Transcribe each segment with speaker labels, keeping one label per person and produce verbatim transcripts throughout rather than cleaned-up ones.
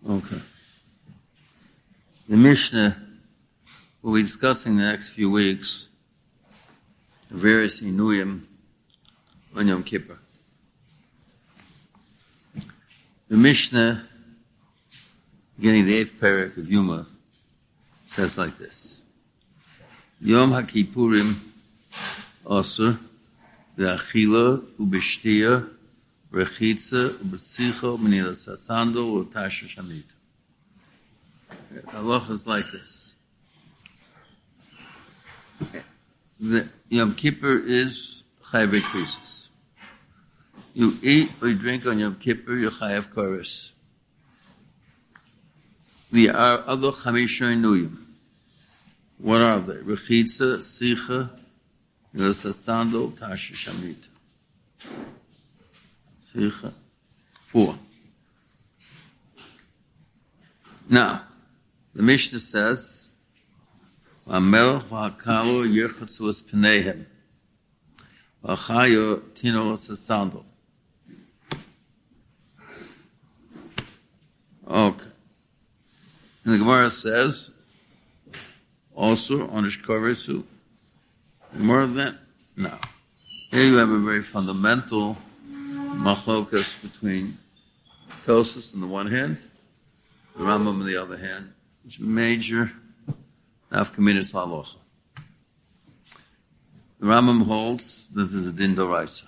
Speaker 1: Okay. The Mishnah we'll be discussing the next few weeks various inuyim on Yom Kippur. The Mishnah, beginning the eighth parak of Yuma, says like this: Yom HaKippurim Asur ve'achila u'b'shtiya rechitza u'b'tzicha u'menilas hasandal u'tasha shamita. Halacha is like this. The Yom Kippur is chayav krisis. You eat or you drink on Yom Kippur, you're chayav koros. There are other chamisha inuyim. What are they? Rechitza, sicha, sandal, tasha shamita. Sicha. Four. Now, the Mishnah says, "Amelch v'hakalo yirchatzu es pneihem, v'achayo tino es sandal." Okay. And the Gemara says, also on Ishkaresu. More of that? No. Here you have a very fundamental machlokas between Tosas on the one hand, the Rambam on the other hand, which is major nafkaminas halacha. The Rambam holds that there's a din d'oraisa.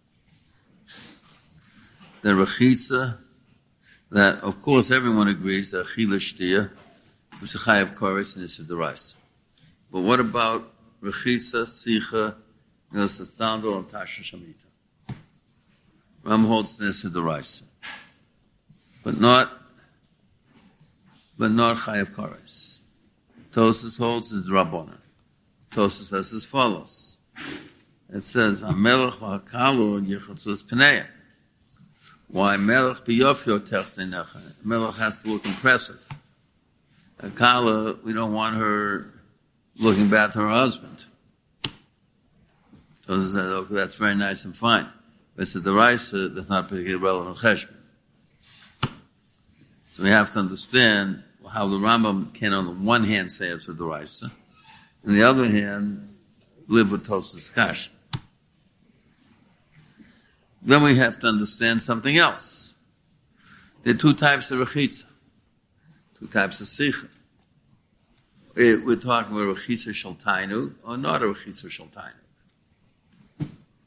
Speaker 1: The rechitza, that of course everyone agrees that achila shtiya, which is a chayav koros and is a d'oraisa. But what about rechitza, sicha, nilsa sandal, and tasha shamita? Rambam holds this a d'oraisa, but not, but not chayav koros. Tosas holds is Rabbanan. Tosas says as follows. It says, "Hamelech v'hakalu yirchatzu es pneihem." Why melech b'yofyo techzei necha? Melech has to look impressive. Hakala, we don't want her looking bad to her husband. Tosas says, okay, that's very nice and fine, but it's a deraisa that's not particularly relevant cheshbon. So we have to understand how the Rambam can, on the one hand, say it's a deraisa, and the other hand, live with Tosas Kash. Then we have to understand something else. There are two types of rechitza, two types of sicha. We're talking about rechitza shaltainu or not a rechitza shaltainu.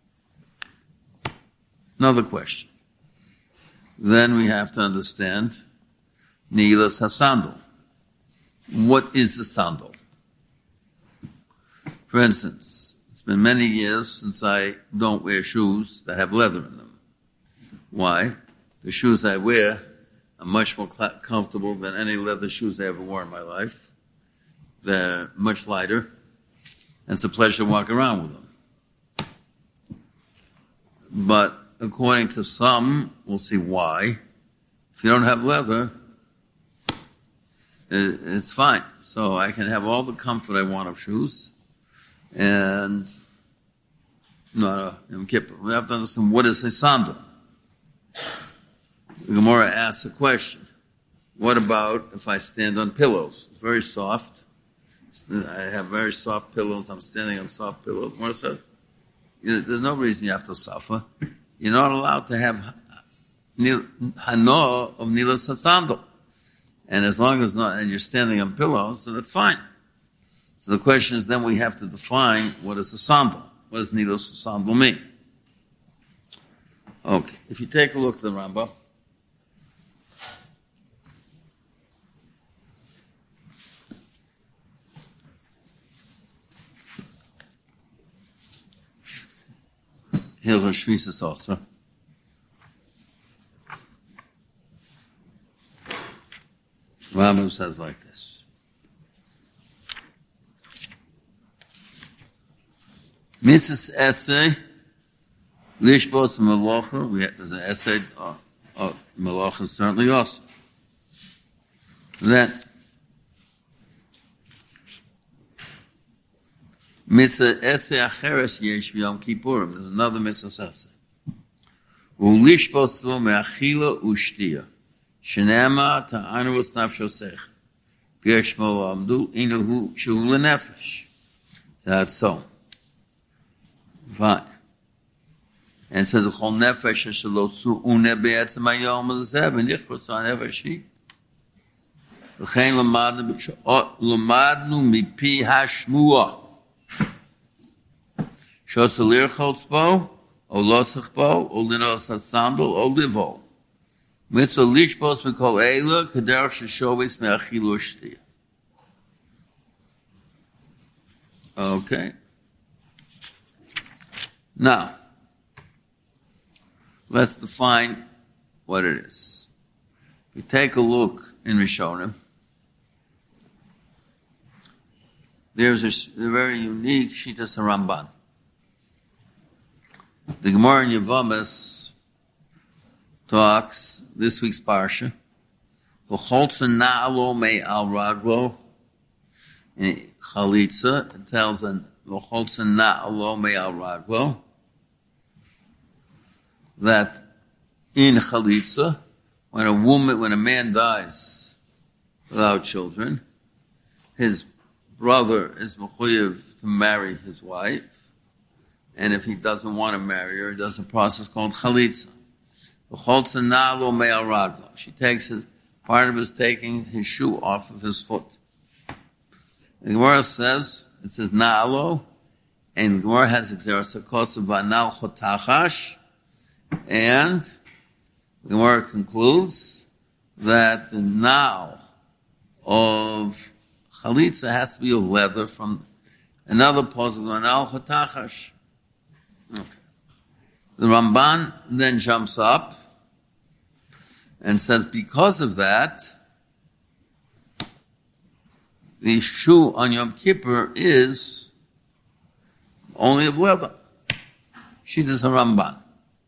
Speaker 1: Another question. Then we have to understand Nilas hasandal. What is the sandal? For instance, it's been many years since I don't wear shoes that have leather in them. Why? The shoes I wear are much more cl- comfortable than any leather shoes I ever wore in my life. They're much lighter, and it's a pleasure to walk around with them. But according to some, we'll see why. If you don't have leather, it's fine. So I can have all the comfort I want of shoes, and not a Yom Kippur. We have to understand what is a sandal. The Gemara asks a question: what about if I stand on pillows? It's very soft. I have very soft pillows. I'm standing on soft pillows. The Gemara says, you know, there's no reason you have to suffer. You're not allowed to have hano of nilas hasandal. And as long as not, and you're standing on pillows, so that's fine. So the question is, then we have to define what is a sandal. What does nilas sandal mean? Okay, if you take a look at the Rambam, here's a Shvisas also. Rambam says like this: Mitzvahs essay, lishbos malacha. We have, there's an essay of uh, uh, malacha certainly also. Then mitzvah essay acheres yesh b'Yom Kippurim. There's another mitzvah essay. Ulishbos me'achila u'shtiya. Shenema ta'anu was nafsho sech. B'yeshmo amdu inuhu shu lenefesh. That's so. Fine. And it says, "Chol nefesh shelo su une be'etzem hayom hazeh v'nichros ha'nefeshi." V'chein lamadnu mipi hashmua. Shosalir chotzbo, o losachbo, o linos hasandal, o livo. Mitzvah lishbos mikol eila kader sheshovis me'achilu shtia. Okay. Now, let's define what it is. We take a look in Rishonim. There's a, a very unique Shitas Ramban. The Gemara in Yevamos talks this week's parsha. V'choltza na'alo me al raglo. In Chalitza, it tells an v'choltza na'alo me al raglo that in Chalitza, when a woman, when a man dies without children, his brother is mechuyev to marry his wife. And if he doesn't want to marry her, he does a process called chalitza. She takes his, part of his taking his shoe off of his foot. The Gemara says, it says na'alo, and the Gemara has exerisakos of vanal chotachash, and the Gemara concludes that the na'al of chalitza has to be of leather from another puzzle, vanal chotachash. Okay. The Ramban then jumps up and says, because of that, the shoe on Yom Kippur is only of leather. She does a Ramban.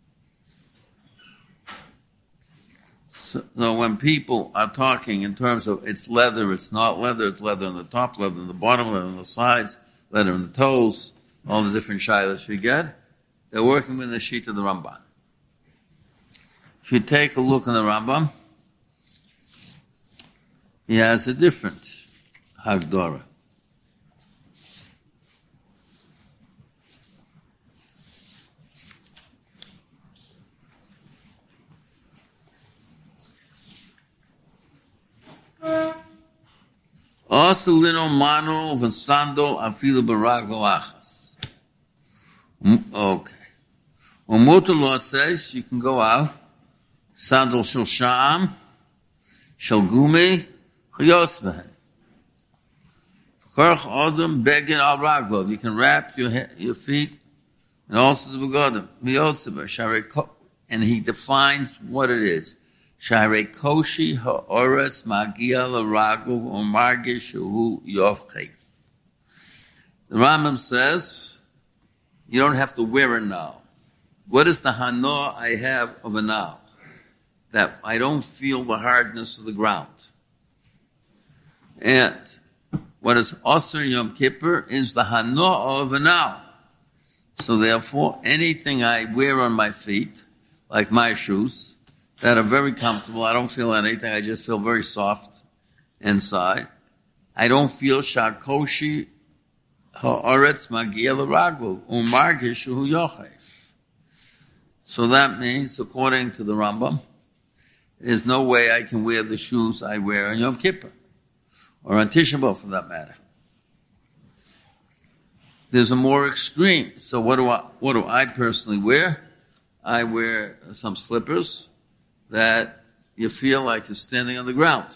Speaker 1: So, so when people are talking in terms of it's leather, it's not leather, it's leather on the top, leather on the bottom, leather on the sides, leather on the toes, all the different shilas we get, they're working with the sheet of the Ramban. If you take a look in the Rambam, he has a different Hagdara. Also, lino mano v'sando afilu baraglo achas. Okay. When Mutalot says you can go out, sandal shel sham, shel gumi, chayotz behen. Korach odom begin al raglo. You can wrap your your feet and also the begodim. Chayotz behen. And he defines what it is. Sharei koshi ha'oretz magia l'raglo u'margish hu yofchef. The Rambam says you don't have to wear a nail. What is the hanoah I have of a nail? That I don't feel the hardness of the ground. And what is Osir Yom Kippur is the hanoah of a nail. So therefore, anything I wear on my feet, like my shoes, that are very comfortable, I don't feel anything, I just feel very soft inside. I don't feel shakoshi ha'aretz magia l'raglu u'margish hu yochef. So that means, according to the Rambam, there's no way I can wear the shoes I wear on Yom Kippur, or on Tisha B'Av for that matter. There's a more extreme. So what do I, what do I personally wear? I wear some slippers that you feel like you're standing on the ground.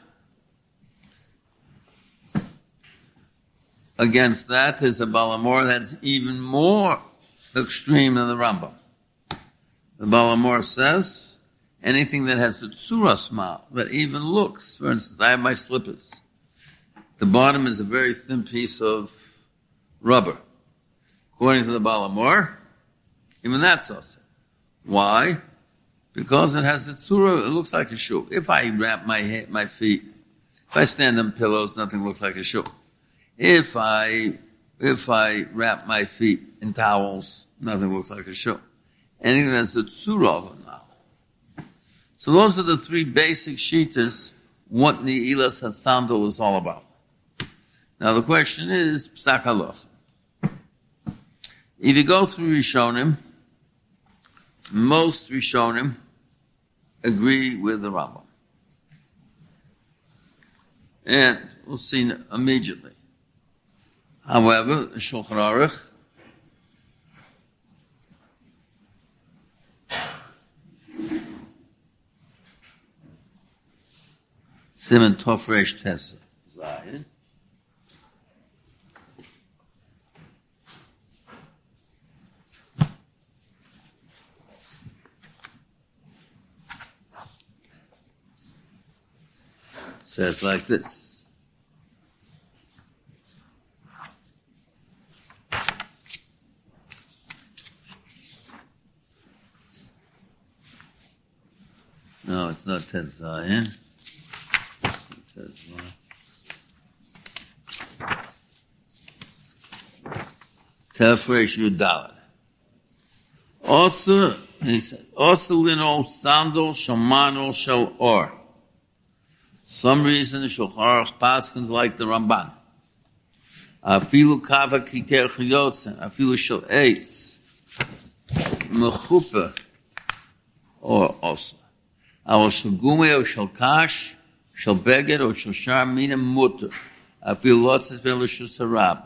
Speaker 1: Against that, there's a Balamor that's even more extreme than the Rambam. The Balamor says, anything that has a tzura smile, that even looks, for instance, I have my slippers. The bottom is a very thin piece of rubber. According to the Balamor, even that's also. Why? Because it has a tzura, it looks like a shoe. If I wrap my head, my feet, if I stand on pillows, nothing looks like a shoe. If I, if I wrap my feet in towels, nothing looks like a shoe. Anything that's the tzura of a now. So those are the three basic shitas, what Ne'ilas HaSandal is all about. Now the question is, Psak Halacha. If you go through Rishonim, most Rishonim agree with the Rambam. And we'll see immediately. However, the Shulchan Aruch Simon Tov Resh Tessa Zayin says like this. No, it's not Tez Zayin. Tefresh Yudalad. Also, he said, also lino sandal shamano shel or. Some reason Shulchan Aruch paskins like the Ramban. Afilu kava kiter chayotzen, afilu shel eitz, mechupa, or also. Our shel gume or shel kash, shel beged or shel shar mina mutter. Afilu lotzes ben l'shus harabim.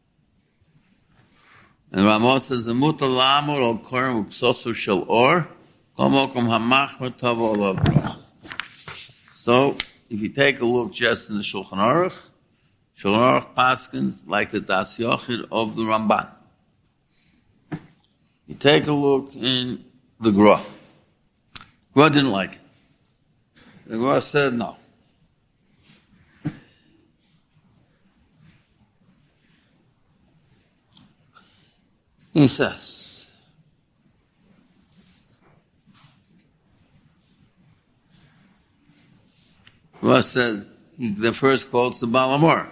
Speaker 1: And Ramah says the mutter lamor or korim uksosu shel or, komokom hamachmer tov olav. So, if you take a look just in the Shulchan Aruch, Shulchan Aruch paskins like the Das Yochid of the Ramban. You take a look in the Gra. Gra didn't like it. The Gra said no. He says, Gra says, he, the first quote's the Baal HaMaor.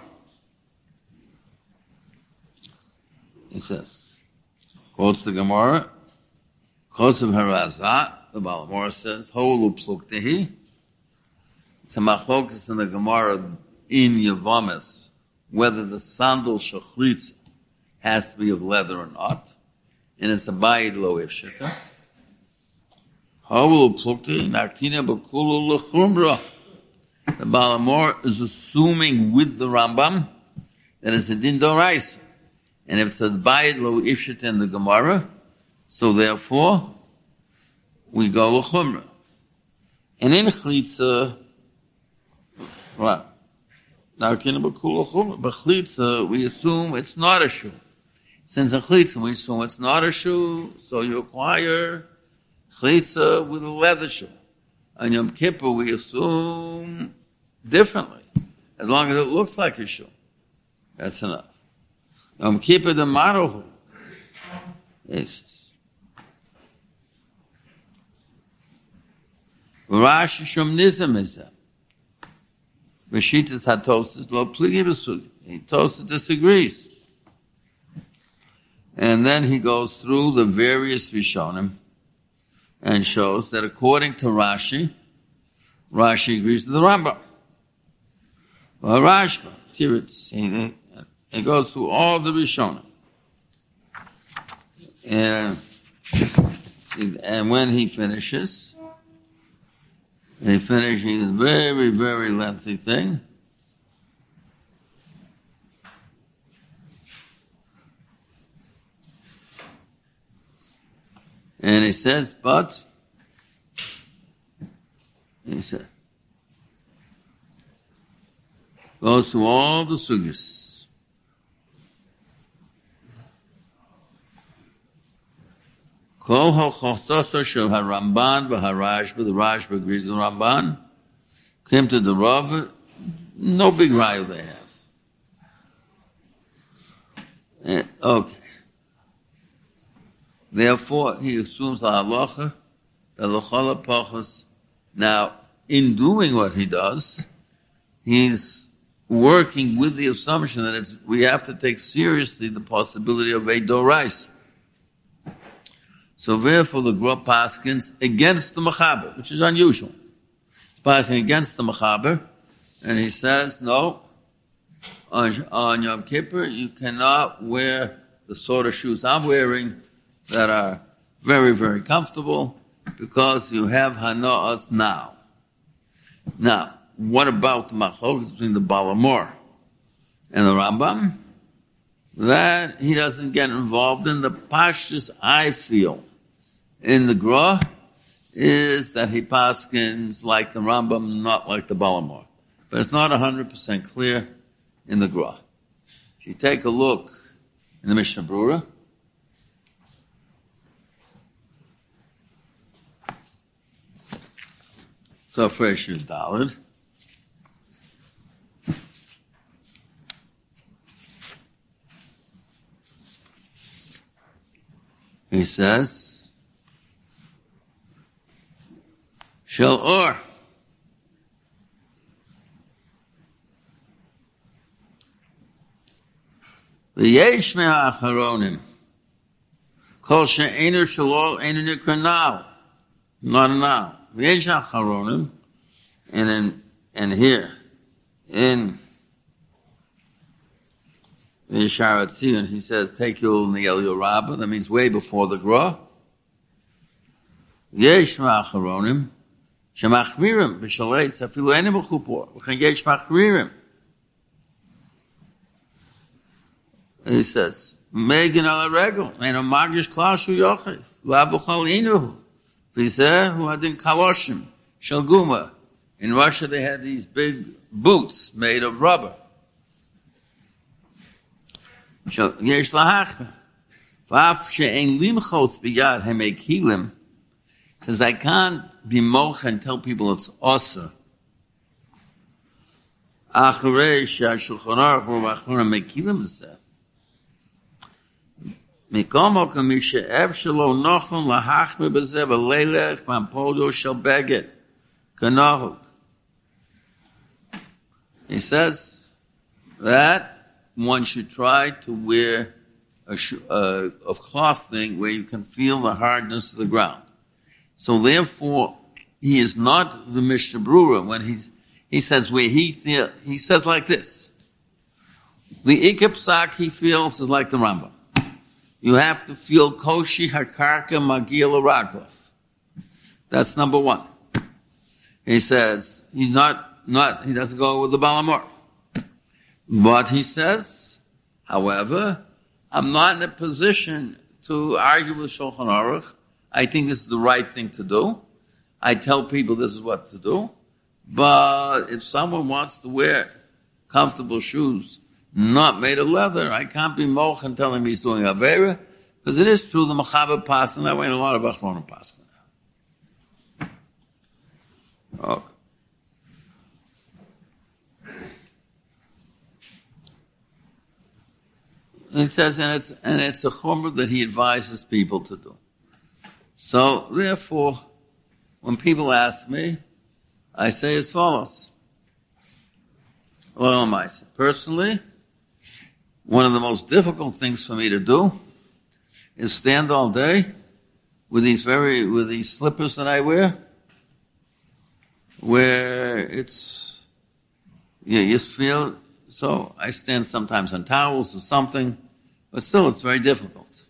Speaker 1: He says, quotes the Gemara, quotes of Harazat, the Baal HaMaor says, Holu Pluktehi. It's a machlokas in the Gemara in Yavamis, whether the sandal shachlitz has to be of leather or not. And it's a bayid lo ifshita. Holu Pluktehi, Naktina Bakulu L'chumra. The Baal HaMaor is assuming with the Rambam that it's a din d'oraisa. And if it's a bayid lo ifshita in the Gemara, so therefore, we go l'chumra. And in chalitza, well, now can it be cool l'chumra? But chalitza, we assume it's not a shoe. Since in chalitza, we assume it's not a shoe, so you acquire chalitza with a leather shoe. On Yom Kippur, we assume differently, as long as it looks like a shoe. That's enough. Yom Kippur the Marohu. Yes. Rashi Shom Nizam is that. Rashitas Hatosis Lo Pligi B'Sugi. He Tosis disagrees. And then he goes through the various Rishonim and shows that according to Rashi, Rashi agrees with the Rambam. Well, Rashba, Tiritz, he, he goes through all the Rishonim. And, and when he finishes, he finishes a very, very lengthy thing. And he says, but, he said, goes through all the sugyas. Kol ha-chososo shel ha-Ramban v'ha-Rashba, the Rashba agrees with the Ramban, came to the Rav, no big raya they have. And, okay. Therefore, he assumes the halacha, the l'chala pachas. Now, in doing what he does, he's working with the assumption that it's, we have to take seriously the possibility of a dorais. So therefore the Gra paskins against the Mechaber, which is unusual. He's passing against the Mechaber, and he says, no, on, on Yom Kippur you cannot wear the sort of shoes I'm wearing that are very, very comfortable because you have Hana'as now. Now, what about the Machlokes between the Balamor and the Rambam? That he doesn't get involved in. The pashtus I feel in the Gra is that he paskins like the Rambam, not like the Balamor. But it's not one hundred percent clear in the Gra. If you take a look in the Mishnah Brura, so fresh is Daled. He says, Shel Or. V'yesh me'acharonim. Kol she'ener shalol ener nikra now. Not a now. V'yesh acharonim. And in, and here, in the Yesharat Tzion, he says, take Yul Niel Yorabah, that means way before the Gra. Yesh ma'acharonim, shemachmirim, b'shaletz, afilu enim b'chupor, v'chen yesh machmirim. He says, Megan ala regel, and a magish klashu yochef, v'avuchal inuhu, v'zeh hu adin kaloshim, shalguma. In Russia they had these big boots made of rubber. Yesh lahachma. V'af she'en limchos b'yad hemekilim, says I can't be mocha and tell people it's osir. Acharei she'ashulchan aruch v'achora mekilim zeh. Mikom okem mishe'ev shelo nochon lahachma b'zeh v'leilech b'ampodo shel beged. Kanahuk. He says that one should try to wear a, a, a cloth thing where you can feel the hardness of the ground. So therefore, he is not the Mishnah Brura when he's, he says where he feel, he says like this. The Ikepsak he feels is like the Rambam. You have to feel koshi hakarka magil raglov. That's number one. He says he's not not he doesn't go with the Balamor. But he says, however, I'm not in a position to argue with Shulchan Aruch. I think this is the right thing to do. I tell people this is what to do. But if someone wants to wear comfortable shoes not made of leather, I can't be moch and tell him he's doing Avera, because it is true the Mechaber pass, and that way in a lot of Achronim pass. Okay. It says, and it's, and it's a chumrah that he advises people to do. So, therefore, when people ask me, I say as follows. Well, I say, personally, one of the most difficult things for me to do is stand all day with these very, with these slippers that I wear, where it's, yeah, you feel, so I stand sometimes on towels or something, but still it's very difficult.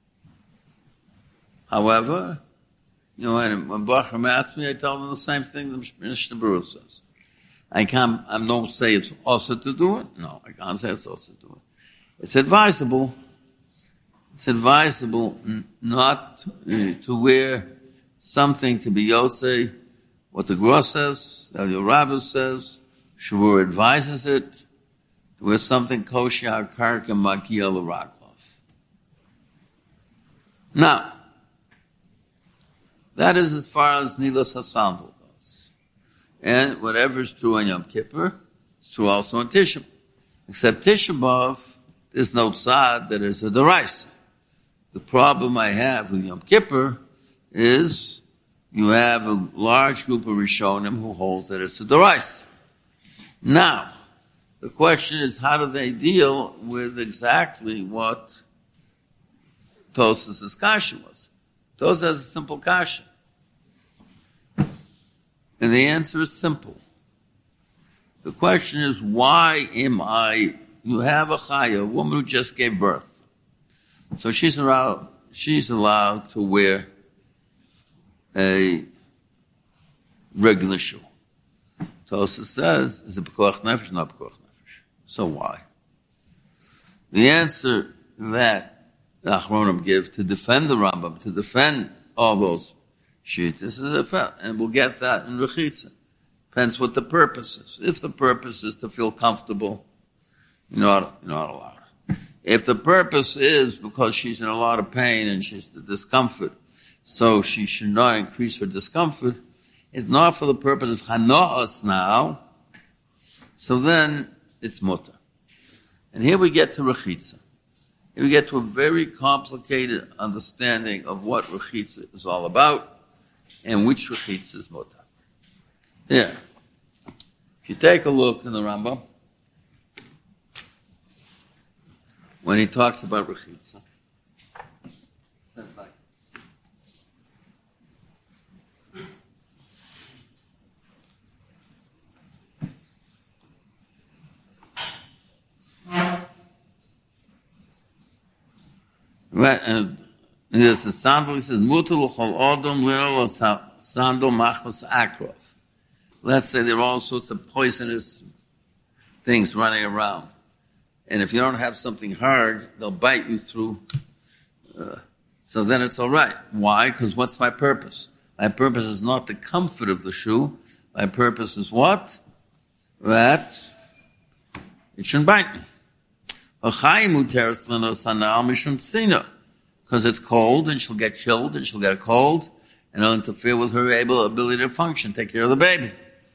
Speaker 1: However, you know, when, when Bachram asks me, I tell them the same thing the Mishnah Brura says. I can't, I don't say it's also to do it. No, I can't say it's also to do it. It's advisable, it's advisable not uh, to wear something to be Yotzei, what the Gra says, the Rabbah says, Shavur advises it, to wear something kosher, karka, makia, l'raglov. Now, that is as far as Nilas HaSandal goes. And whatever is true on Yom Kippur, it's true also on Tisha B'Av. Except Tisha B'Av, there's no tzad that is a deraisa. The problem I have with Yom Kippur is you have a large group of Rishonim who holds that it's a deraisa. Now, the question is, how do they deal with exactly what Tosafos' kasha was? Those has a simple kasha. And the answer is simple. The question is, why am I, you have a chaya, a woman who just gave birth. So she's allowed, she's allowed to wear a regular shoe. Tosa says, is it b'koach nefesh, not b'koach nefesh? So why? The answer that the Achronim give to defend the Rambam, to defend all those sheets, is a defense, and we'll get that in Rechitza. Depends what the purpose is. If the purpose is to feel comfortable, you're not, you're not allowed. If the purpose is because she's in a lot of pain and she's the discomfort, so she should not increase her discomfort, it's not for the purpose of Hanoas now, so then it's mutter. And here we get to Rechitza. Here we get to a very complicated understanding of what Rechitza is all about and which Rechitza is mutter. Yeah. If you take a look in the Rambam, when he talks about Rechitza, it says like this. Right, and there's a sandal, he says, Mutul chol odom lino sandal machmas akrov. Let's say there are all sorts of poisonous things running around. And if you don't have something hard, they'll bite you through. Uh, so then it's all right. Why? Because what's my purpose? My purpose is not the comfort of the shoe. My purpose is what? That it shouldn't bite me. Because it's cold and she'll get chilled and she'll get a cold and it'll interfere with her able ability to function, take care of the baby.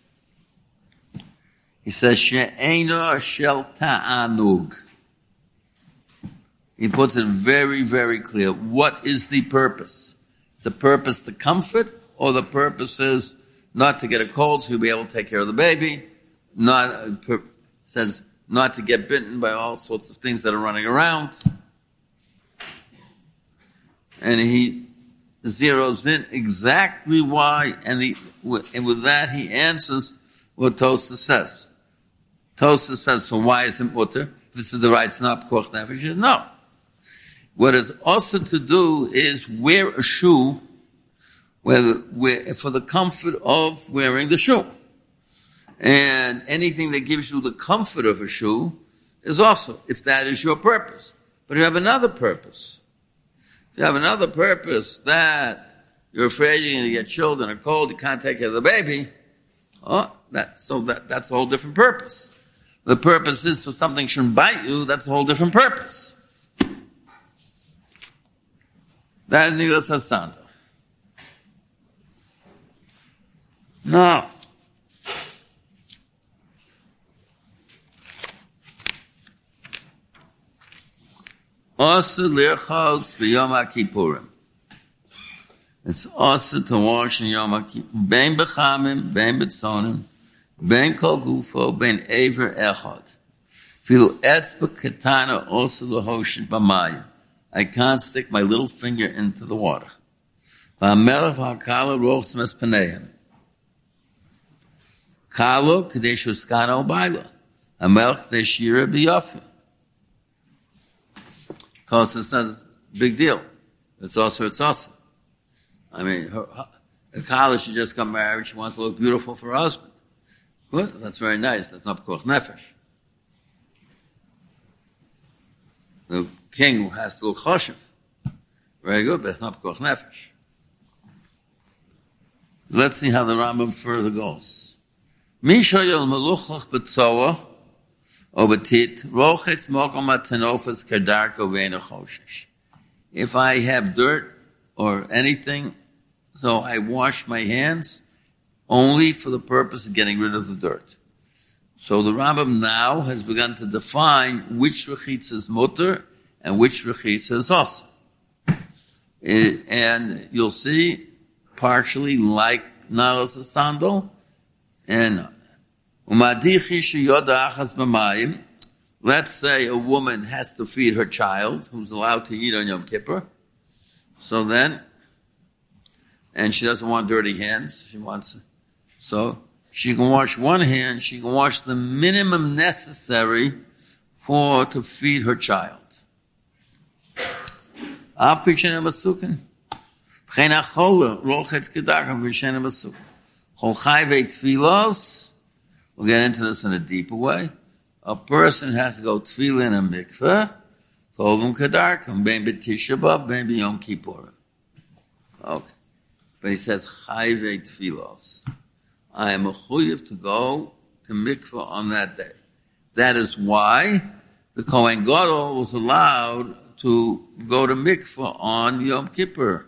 Speaker 1: He says, She'eino shel ta'anug. He puts it very, very clear. What is the purpose? Is the purpose the comfort, or the purpose is not to get a cold so you'll be able to take care of the baby? Not, uh, per, says not to get bitten by all sorts of things that are running around. And he zeroes in exactly why, and, he, and with that he answers what Tosa says. Tosa says, so why is it mutter? If this is the right snap, koch nefesh, no. What is also to do is wear a shoe whether, where, for the comfort of wearing the shoe. And anything that gives you the comfort of a shoe is also, if that is your purpose. But you have another purpose. You have another purpose that you're afraid you're going to get chilled and a cold, you can't take care of the baby. Oh, that, so that, that's a whole different purpose. The purpose is so something shouldn't bite you, that's a whole different purpose. That is Nilas Hasanta. Now, also lirchotz b'Yom HaKippurim. It's also to wash in Yom HaKippurim. Bein b'chamim, bein b'tzonim, bein kol gufo, bein ever echad. Filu etzba katana also l'hoshet b'mayim. I can't stick my little finger into the water. V'amelech v'hakala rochz mes paneim. Kalo k'dei shuskana u'bayla. Amelech k'dei shira b'yofi. Tosa says, big deal. It's also, it's also. I mean, her, her Kala, she just got married, she wants to look beautiful for her husband. Good, that's very nice. That's not koch nefesh. The king has to look choshev. Very good, but it's not koch nefesh. Let's see how the Rambam further goes. Misha yol meluchach b'tzoah o b'tit rochetz mokom atenofas kadarko ve'ena choshesh. If I have dirt or anything, so I wash my hands only for the purpose of getting rid of the dirt. So the Rambam now has begun to define which rechitza is mutter and which rechitza is also. And you'll see, partially like nalas sandal, and umadichi sheyoda achas b'mayim. Let's say a woman has to feed her child, who's allowed to eat on Yom Kippur. So then, and she doesn't want dirty hands. She wants, so she can wash one hand. She can wash the minimum necessary for to feed her child. We'll get into this in a deeper way. A person has to go tefillah in a mikveh, tovim kedarkam, ben b'tisha b'av, ben b'yom kippur. Okay. But he says, chayvei tefillos. I am mechuyev to go to mikveh on that day. That is why the Kohen Gadol was allowed to go to mikveh on Yom Kippur.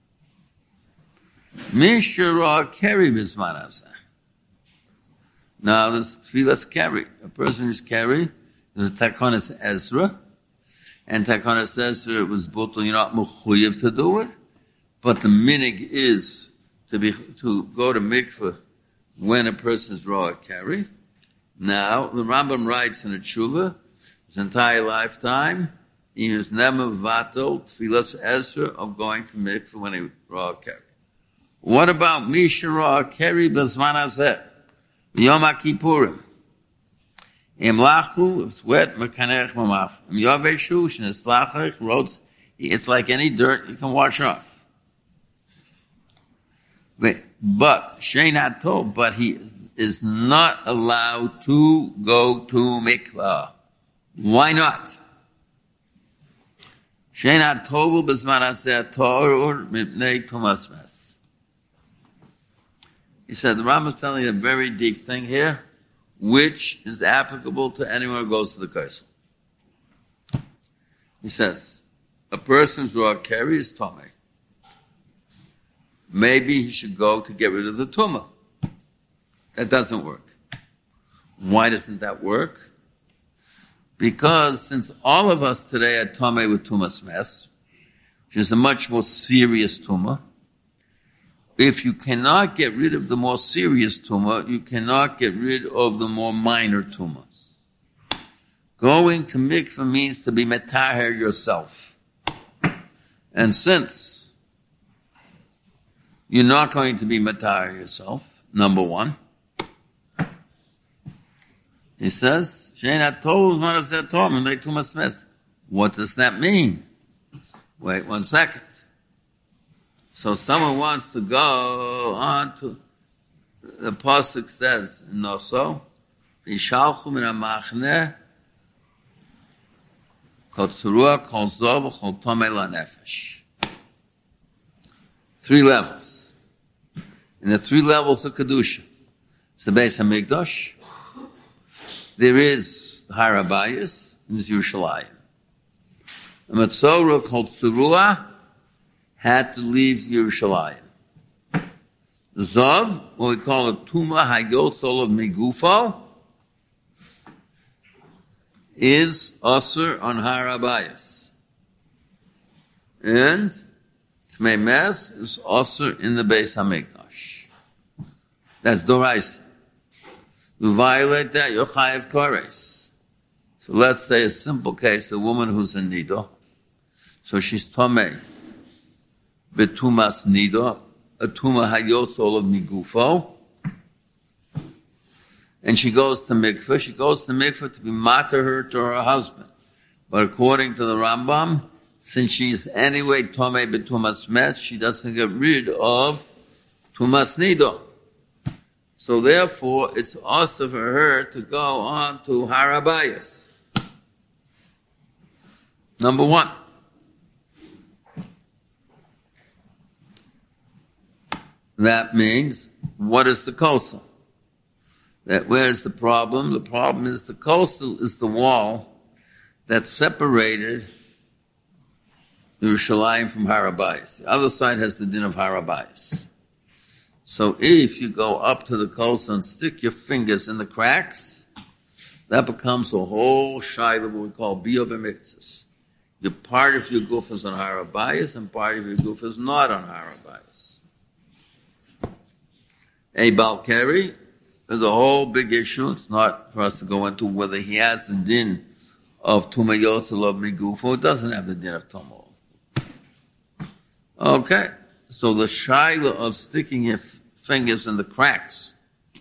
Speaker 1: Mishra keri bizman hazeh. Now, this tefillas keri. A person who's keri, there's a Takonis Ezra, and Takonis Ezra was butul, you're not mechuyev to do it, but the minig is to be to go to mikveh when a person is roa keri. Now, the Rambam writes in a tshuva, his entire lifetime, he was never vatal tefillas Ezra of going to mikveh when he roa keri. What about Mishra Keri Bezman Hazeh? Yom HaKippurim. Im Lachu, if it's wet, Mekanech Mamaf. Im Yoveshu, Shneslachach, roads, it's like any dirt you can wash off. But, Shein Hatov, but he is not allowed to go to mikvah. Why not? Shein Hatov Bezman Hazeh Torah Mipnei Tumas Mes. He said, the Rambam is telling you a very deep thing here, which is applicable to anyone who goes to the Kaisel. He says, a person's raw carry is Tomei. Maybe he should go to get rid of the Tumah. That doesn't work. Why doesn't that work? Because since all of us today are Tomei with Tumas Mes, which is a much more serious Tumah, if you cannot get rid of the more serious tumah, you cannot get rid of the more minor tumah. Going to mikveh means to be metaher yourself. And since you're not going to be metaher yourself, number one, he says, what does that mean? Wait one second. So someone wants to go on to, the pasuk says, no so, Vishalchu min ha-machneh, kol tzurua, kol zov, kol tomei la-nefesh. Three levels. In the three levels of Kedusha, it's the Beis HaMikdash, there is the Har HaBayis, and there's Yerushalayim. The Metzorah, kol tzurua, had to leave Yerushalayim. The Zav, what we call a Tuma Hayotzol of Migufo, is Asur on Har HaBayis. And Tmei Mes is Asur in the Beis HaMikdash. That's Doraisa. You violate that, you're Chayav Kores. So let's say a simple case, a woman who's in Nido. So she's Tomei. Betumas Nido, a Tuma Hayotzol of Migufo. And she goes to mikveh. She goes to mikveh to be mater her to her husband. But according to the Rambam, since she's anyway Tomei Betumas Mes, she doesn't get rid of Tumas Nido. So therefore, it's also for her to go on to Har HaBayis. Number one. That means, what is the kosel? That where's the problem? The problem is the kosel is the wall that separated Yerushalayim from Har HaBayis. The other side has the din of Har HaBayis. So if you go up to the kosel and stick your fingers in the cracks, that becomes a whole shayla, what we call biyo b'miktzas. Your part of your guf is on Har HaBayis and part of your guf is not on Har HaBayis. A Balkari is a whole big issue. It's not for us to go into whether he has the din of Tumayotzel of Migufo. It doesn't have the din of Tomol. Okay. so the shaila of sticking your f- fingers in the cracks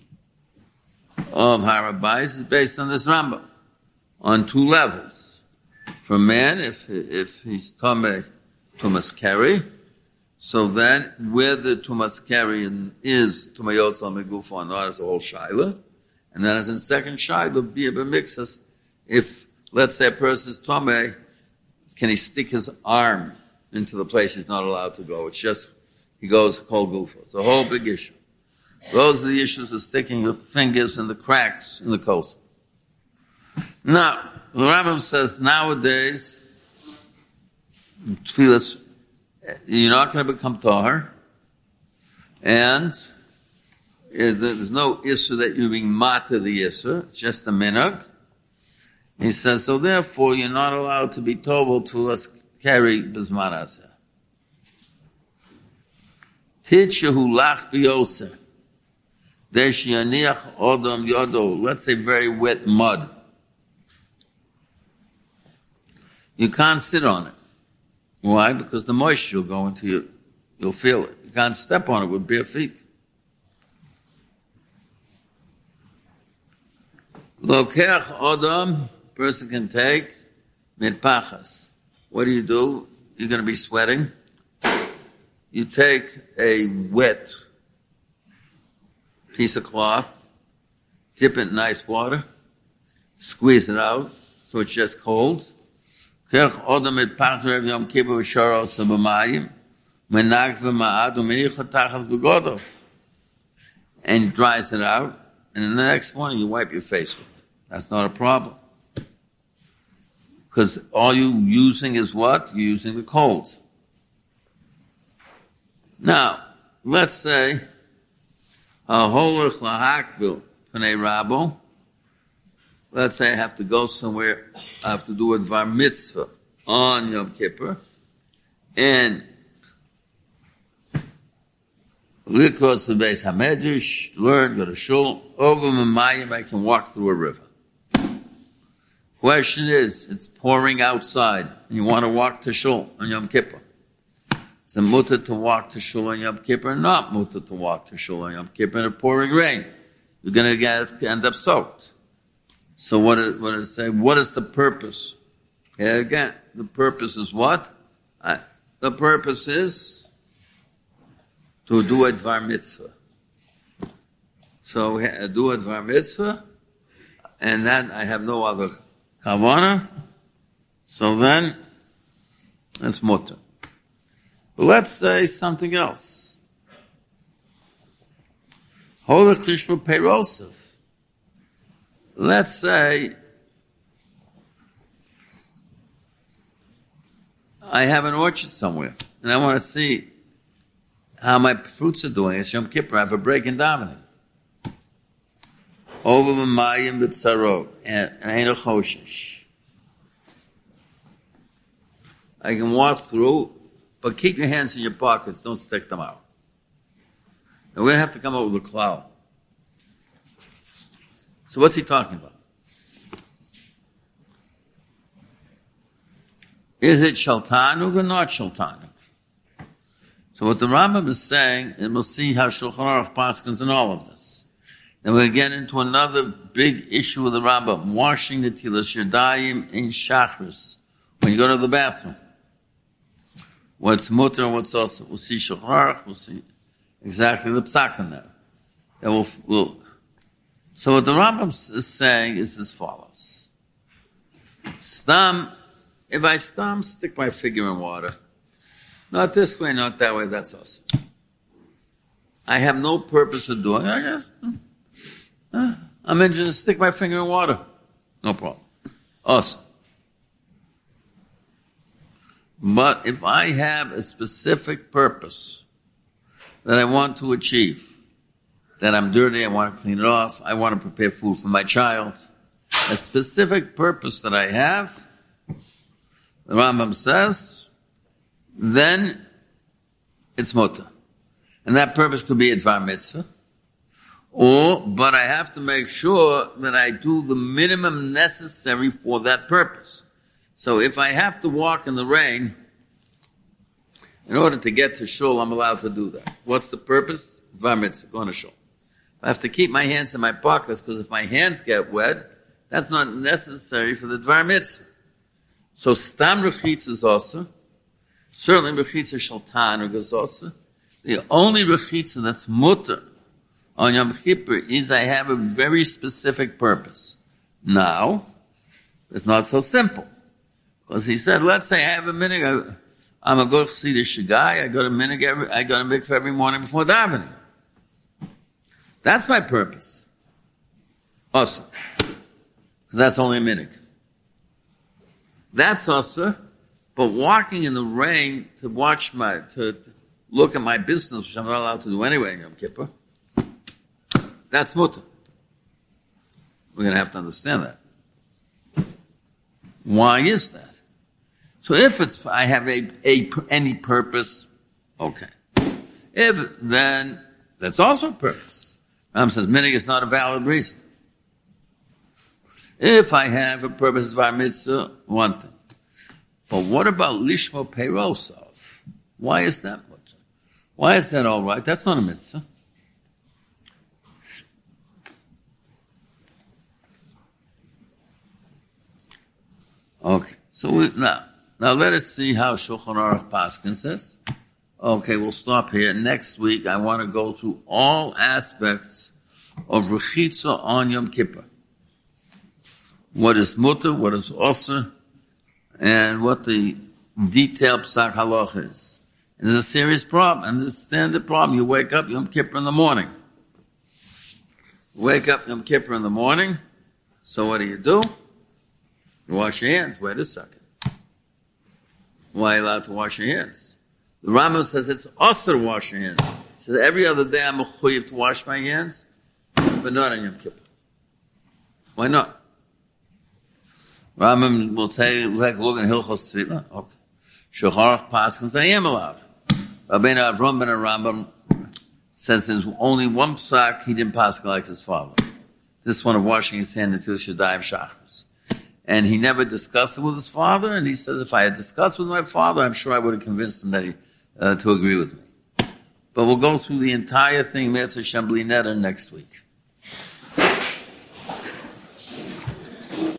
Speaker 1: of Harabais is based on this Rambam on two levels. For man, if if he's Tomei Tumas Keri, so then where the Tumas Keri is Tumei Yotzal Megufo or not is a whole shaila. And then as in second shaila, be a b'mixas, if let's say a person is Tomei, can he stick his arm into the place he's not allowed to go? It's just, he goes kol gufo. It's a whole big issue. Those are the issues of sticking your fingers in the cracks in the coast. Now, the Rambam says nowadays, tefillas, you're not going to become tahar, and there's no issue that you're being mata the issue. It's just a minhag. He says, so therefore you're not allowed to be tovel to us carry bizman hazeh. Titshehu lach biyoser. Desh yaniach odom yodo. Let's say very wet mud. You can't sit on it. Why? Because the moisture will go into you. You'll feel it. You can't step on it with bare feet. Lokech odom. Person can take mitpachas. What do you do? You're going to be sweating. You take a wet piece of cloth, dip it in nice water, squeeze it out so it's just cold. And dries it out, and the next morning you wipe your face with it. That's not a problem. Because all you using is what? You're using the coals. Now, let's say, let's say I have to go somewhere, I have to do a Dvar Mitzvah on Yom Kippur, and Likros the Beis HaMedrash, learn, go to shul, over Mamayim, I can walk through a river. Question is, it's pouring outside, and you want to walk to shul on Yom Kippur. Is it mutter to walk to shul on Yom Kippur? Not mutter to walk to shul on Yom Kippur in a pouring rain. You're going to get end up soaked. So what is, what is say? What is the purpose? Yeah, again, the purpose is what? I, the purpose is to do a Dvar Mitzvah. So do a Dvar Mitzvah, and then I have no other Kavana, so then it's mutter. Let's say something else. Holach Tishma Peirosef. Let's say I have an orchard somewhere, and I want to see how my fruits are doing. It's Yom Kippur. I have a break in davening. Over Mamayim b'tzarot and Eino Choshesh. I can walk through, but keep your hands in your pockets. Don't stick them out. And we're going to have to come up with a cloud. So what's he talking about? Is it Shaltanug or not Shaltanug? So what the Rambam is saying, and we'll see how Shulchan Aruch paskins in all of this. Then we'll get into another big issue with the Rambam, washing the tilas yadayim in shachris, when you go to the bathroom. What's mutter and what's also, we'll see Shulchan Aruch, we'll see exactly the psak in there. Then we'll, we'll, so what the Rambam is saying is as follows. Stam, if I stam, stick my finger in water. Not this way, not that way, that's awesome. I have no purpose of doing it. I just, uh, I'm in to stick my finger in water. No problem. Awesome. But if I have a specific purpose that I want to achieve, that I'm dirty, I want to clean it off, I want to prepare food for my child, a specific purpose that I have, the Rambam says, then it's mutter. And that purpose could be a Dvar Mitzvah. Or, but I have to make sure that I do the minimum necessary for that purpose. So if I have to walk in the rain, In order to get to shul, I'm allowed to do that. What's the purpose? Dvar mitzvah, going to shul. I have to keep my hands in my pockets because if my hands get wet, that's not necessary for the dvar mitzvah. So stam rechitza is also, certainly rechitza shaltan or gazosa. The only rechitza that's mutter on Yom Kippur is I have a very specific purpose. Now, it's not so simple. Because he said, let's say I have a minhag, I'm a good Chassidish guy, I go to minhag every, I go to mikveh every morning before davening. That's my purpose. Also. Because that's only a minhag. That's also, but walking in the rain to watch my, to look at my business, which I'm not allowed to do anyway in Yom Kippur, that's mutter. We're going to have to understand that. Why is that? So if it's, I have a, a, any purpose, okay. If, then, that's also a purpose. Ram says, minhag is not a valid reason. If I have a purpose, dvar mitzvah, one thing. But what about lishmo peirosov? Why is that mutter? Why is that all right? That's not a mitzvah. Okay, so we, now, now let us see how Shulchan Aruch Paskin says. Okay, we'll stop here. Next week, I want to go through all aspects of Rechitza on Yom Kippur. What is mutter, what is osur, and what the detailed psak halach is. And there's a serious problem, and this is a standard problem. You wake up Yom Kippur in the morning. Wake up Yom Kippur in the morning, so what do you do? You wash your hands. Wait a second. Why are you allowed to wash your hands? The Rambam says it's osur to wash your hands. He says every other day I'm mechuyev to wash my hands, but not on Yom Kippur. Why not? Rambam will say, like, look in Hilchos Tefillah. Okay. Shulchan Aruch Paskin, I am allowed. Rabbeinu Avram ben Rambam says there's only one psak he didn't paskin like his father. This one of washing his hand until Shaddai Shachris. And he never discussed it with his father, and he says if I had discussed with my father, I'm sure I would have convinced him that he, uh, to agree with me. But we'll go through the entire thing, Me'etz Hashem Bli Neder, next week.